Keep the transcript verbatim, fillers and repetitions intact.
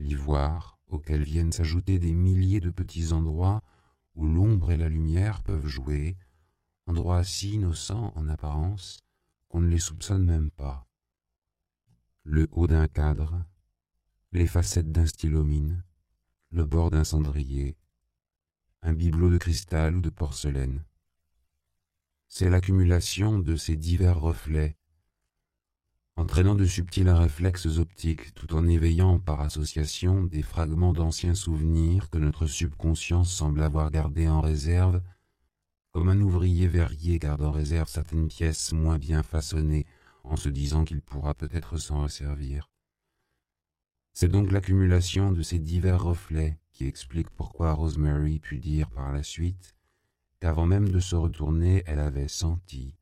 d'ivoire auxquels viennent s'ajouter des milliers de petits endroits où l'ombre et la lumière peuvent jouer, endroits si innocents en apparence qu'on ne les soupçonne même pas. Le haut d'un cadre, les facettes d'un stylomine, le bord d'un cendrier, un bibelot de cristal ou de porcelaine. C'est l'accumulation de ces divers reflets, entraînant de subtils réflexes optiques tout en éveillant par association des fragments d'anciens souvenirs que notre subconscience semble avoir gardés en réserve, comme un ouvrier verrier garde en réserve certaines pièces moins bien façonnées en se disant qu'il pourra peut-être s'en resservir. C'est donc l'accumulation de ces divers reflets qui explique pourquoi Rosemary put dire par la suite qu'avant même de se retourner, elle avait senti,